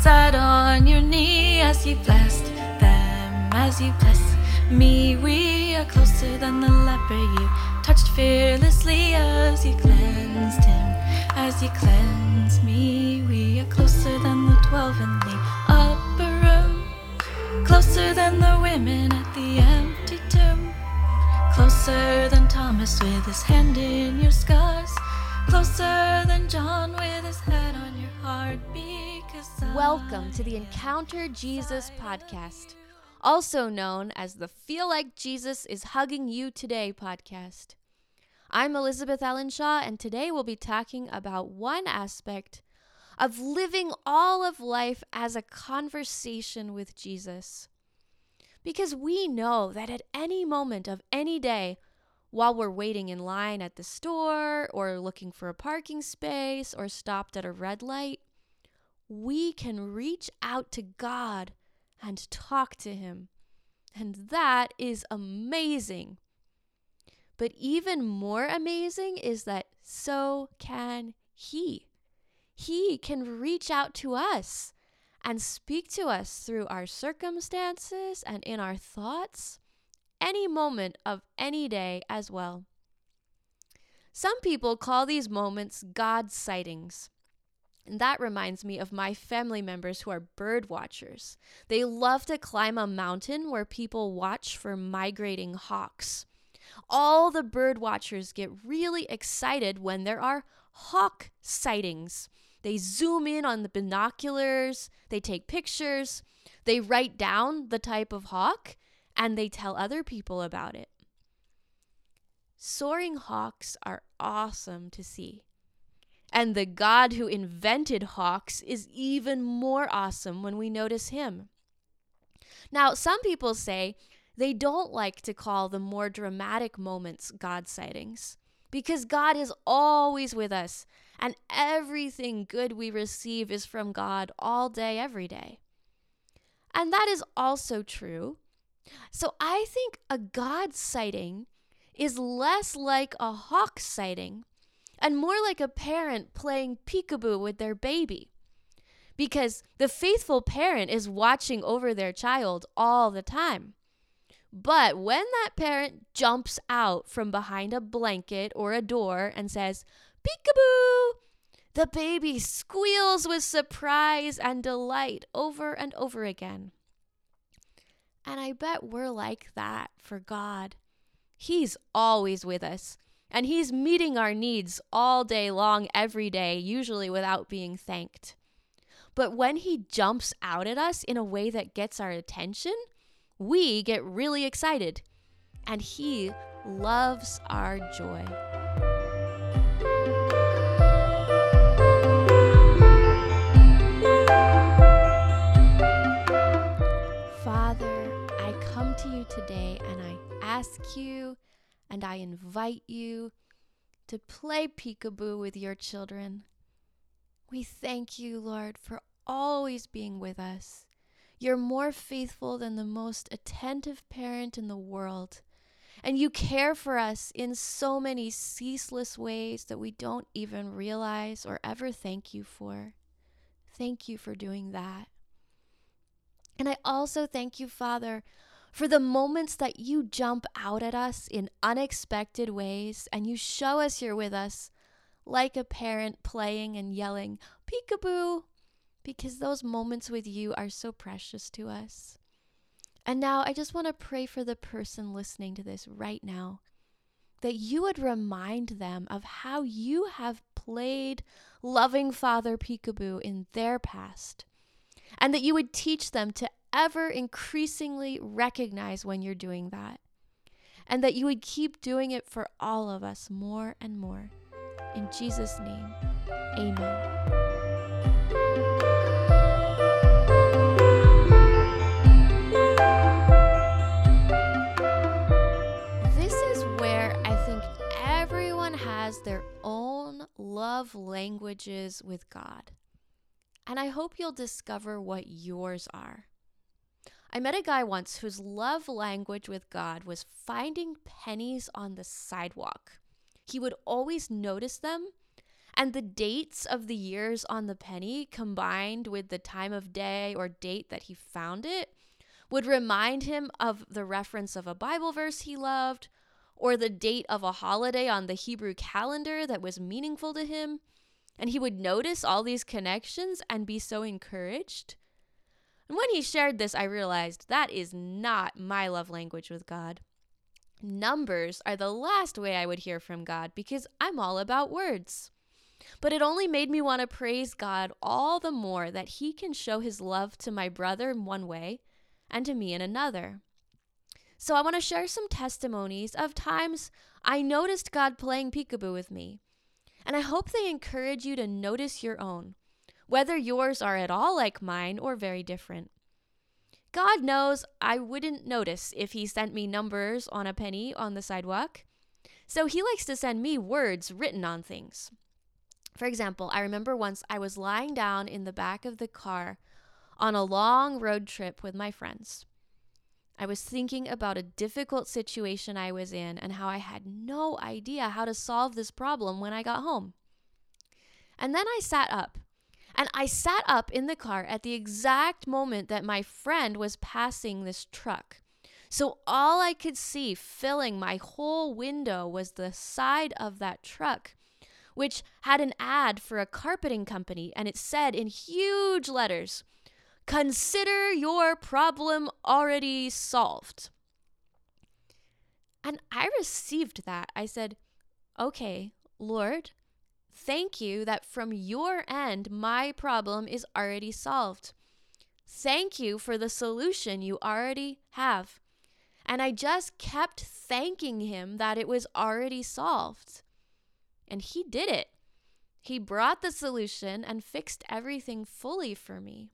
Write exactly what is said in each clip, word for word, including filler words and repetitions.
sat on your knee as you blessed them, as you bless me. We are closer than the leper you touched fearlessly as you cleansed him, as you cleansed me. We are closer than the twelve in the upper room, closer than the women at the empty tomb, closer than Thomas with his hand in your scars, closer than John with his head on your heart. Because Welcome to the Encounter Jesus podcast, also known as the Feel Like Jesus is Hugging You Today podcast. I'm Elizabeth Ellenshaw, and today we'll be talking about one aspect of living all of life as a conversation with Jesus. Because we know that at any moment of any day, while we're waiting in line at the store or looking for a parking space or stopped at a red light, we can reach out to God and talk to Him. And that is amazing. But even more amazing is that so can He. He can reach out to us and speak to us through our circumstances and in our thoughts, any moment of any day as well. Some people call these moments God sightings. And that reminds me of my family members who are bird watchers. They love to climb a mountain where people watch for migrating hawks. All the bird watchers get really excited when there are hawk sightings. They zoom in on the binoculars, they take pictures, they write down the type of hawk, and they tell other people about it. Soaring hawks are awesome to see. And the God who invented hawks is even more awesome when we notice Him. Now, some people say they don't like to call the more dramatic moments God sightings because God is always with us and everything good we receive is from God all day, every day. And that is also true. So I think a God sighting is less like a hawk sighting and more like a parent playing peekaboo with their baby. Because the faithful parent is watching over their child all the time. But when that parent jumps out from behind a blanket or a door and says, "Peekaboo," the baby squeals with surprise and delight over and over again. And I bet we're like that for God. He's always with us. And He's meeting our needs all day long, every day, usually without being thanked. But when He jumps out at us in a way that gets our attention, we get really excited. And He loves our joy. Father, I come to You today and I ask You and I invite You to play peekaboo with Your children. We thank You, Lord, for always being with us. You're more faithful than the most attentive parent in the world. And You care for us in so many ceaseless ways that we don't even realize or ever thank You for. Thank You for doing that. And I also thank You, Father, for the moments that You jump out at us in unexpected ways and You show us You're with us, like a parent playing and yelling, "Peekaboo," because those moments with You are so precious to us. And now I just want to pray for the person listening to this right now, that You would remind them of how You have played loving Father peekaboo in their past, and that You would teach them to ever increasingly recognize when You're doing that, and that You would keep doing it for all of us more and more. In Jesus' name, amen. This is where I think everyone has their own love languages with God. And I hope you'll discover what yours are. I met a guy once whose love language with God was finding pennies on the sidewalk. He would always notice them And the dates of the years on the penny combined with the time of day or date that he found it would remind him of the reference of a Bible verse he loved, or the date of a holiday on the Hebrew calendar that was meaningful to him. And he would notice all these connections and be so encouraged. And when he shared this, I realized that is not my love language with God. Numbers are the last way I would hear from God because I'm all about words. But it only made me want to praise God all the more that he can show his love to my brother in one way and to me in another. So I want to share some testimonies of times I noticed God playing peekaboo with me. And I hope they encourage you to notice your own, whether yours are at all like mine or very different. God knows I wouldn't notice if he sent me numbers on a penny on the sidewalk. So he likes to send me words written on things. For example, I remember once I was lying down in the back of the car on a long road trip with my friends. I was thinking about a difficult situation I was in and how I had no idea how to solve this problem when I got home. And then I sat up. And I sat up in the car at the exact moment that my friend was passing this truck. So all I could see filling my whole window was the side of that truck, which had an ad for a carpeting company, and it said in huge letters, "Consider your problem already solved." And I received that. I said, "Okay, Lord, thank you that from your end, my problem is already solved. Thank you for the solution you already have." And I just kept thanking him that it was already solved. And he did it. He brought the solution and fixed everything fully for me.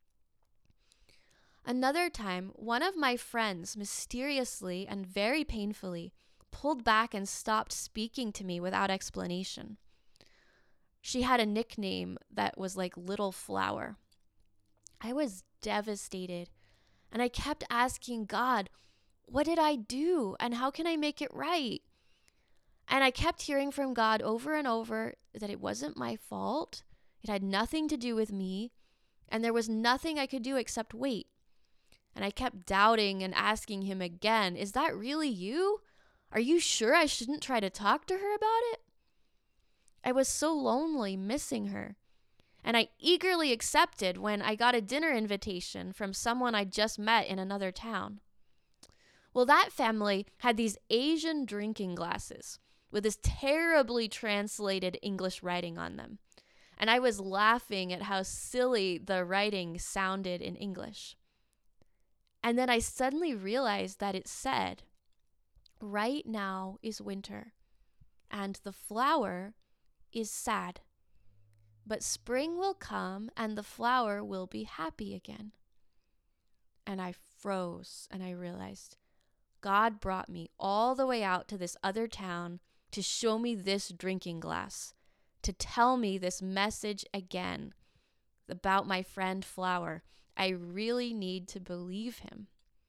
Another time, one of my friends mysteriously and very painfully pulled back and stopped speaking to me without explanation. She had a nickname that was like Little Flower. I was devastated, and I kept asking God, what did I do, and how can I make it right? And I kept hearing from God over and over that it wasn't my fault, it had nothing to do with me, and there was nothing I could do except wait. And I kept doubting and asking him again, is that really you? Are you sure I shouldn't try to talk to her about it? I was so lonely missing her. And I eagerly accepted when I got a dinner invitation from someone I just met in another town. Well, that family had these Asian drinking glasses with this terribly translated English writing on them. And I was laughing at how silly the writing sounded in English. And then I suddenly realized that it said, "Right now is winter, and the flower is sad. But spring will come, and the flower will be happy again." And I froze, and I realized God brought me all the way out to this other town to show me this drinking glass, to tell me this message again about my friend Flower. I really need to believe him.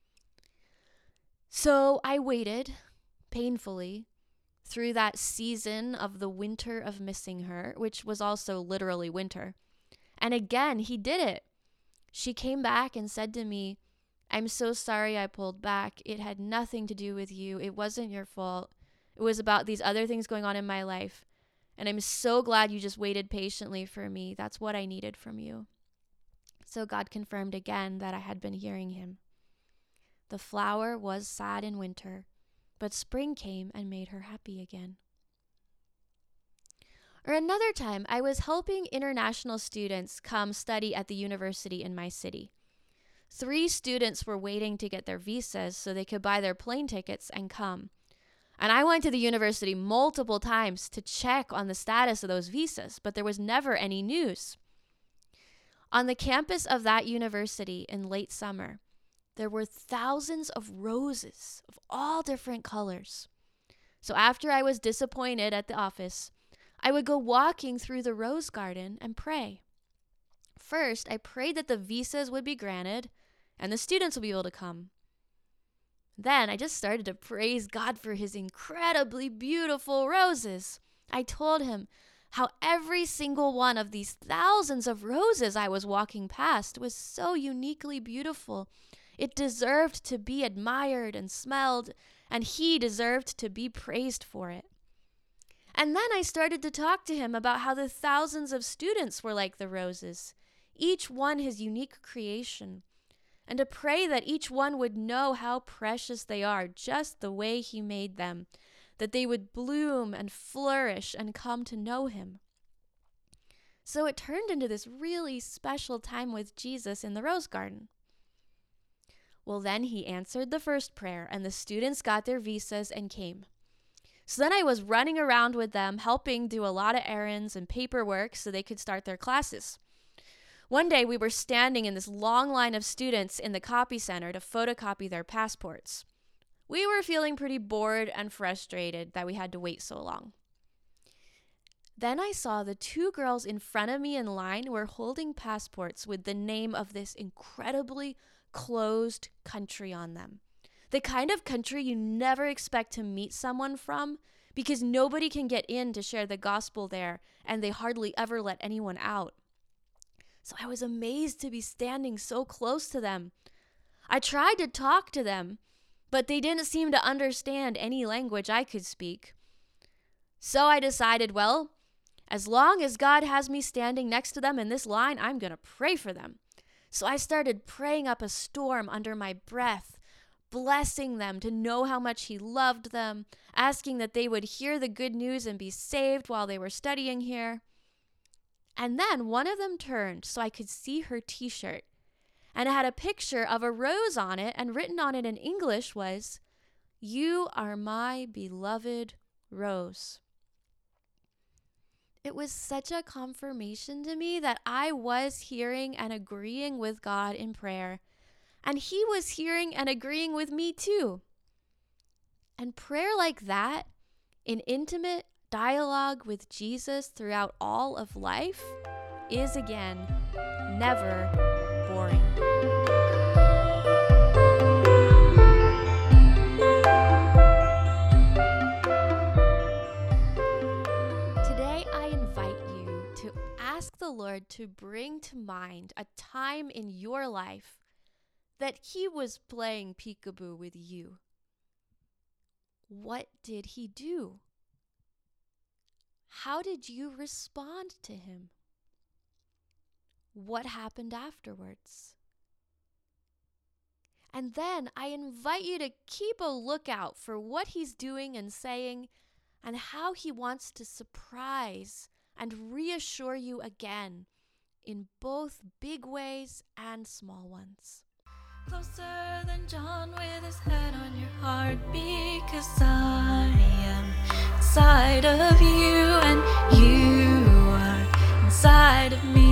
So I waited painfully through that season of the winter of missing her, which was also literally winter. And again, he did it. She came back and said to me, "I'm so sorry I pulled back. It had nothing to do with you. It wasn't your fault. It was about these other things going on in my life. And I'm so glad you just waited patiently for me. That's what I needed from you." So God confirmed again that I had been hearing him. The flower was sad in winter, but spring came and made her happy again. Or another time, I was helping international students come study at the university in my city. Three students were waiting to get their visas so they could buy their plane tickets and come. And I went to the university multiple times to check on the status of those visas, but there was never any news. On the campus of that university in late summer, there were thousands of roses of all different colors. So after I was disappointed at the office, I would go walking through the rose garden and pray. First, I prayed that the visas would be granted and the students would be able to come. Then I just started to praise God for his incredibly beautiful roses. I told him how every single one of these thousands of roses I was walking past was so uniquely beautiful. It deserved to be admired and smelled, and he deserved to be praised for it. And then I started to talk to him about how the thousands of students were like the roses, each one his unique creation, and to pray that each one would know how precious they are just the way he made them, that they would bloom and flourish and come to know him. So it turned into this really special time with Jesus in the rose garden. Well, then he answered the first prayer, and the students got their visas and came. So then I was running around with them, helping do a lot of errands and paperwork so they could start their classes. One day we were standing in this long line of students in the copy center to photocopy their passports. We were feeling pretty bored and frustrated that we had to wait so long. Then I saw the two girls in front of me in line were holding passports with the name of this incredibly closed country on them. The kind of country you never expect to meet someone from because nobody can get in to share the gospel there, and they hardly ever let anyone out. So I was amazed to be standing so close to them. I tried to talk to them, but they didn't seem to understand any language I could speak. So I decided, well, as long as God has me standing next to them in this line, I'm going to pray for them. So I started praying up a storm under my breath, blessing them to know how much he loved them, asking that they would hear the good news and be saved while they were studying here. And then one of them turned so I could see her t-shirt, and it had a picture of a rose on it, and written on it in English was, "You are my beloved rose." It was such a confirmation to me that I was hearing and agreeing with God in prayer, and he was hearing and agreeing with me too. And prayer like that, in intimate dialogue with Jesus throughout all of life, is again never boring. Today I invite you to ask the Lord to bring to mind a time in your life that he was playing peekaboo with you. What did he do? How did you respond to him? What happened afterwards? And then I invite you to keep a lookout for what he's doing and saying, and how he wants to surprise and reassure you again in both big ways and small ones. Closer than John with his head on your heart, because I am inside of you and you are inside of me.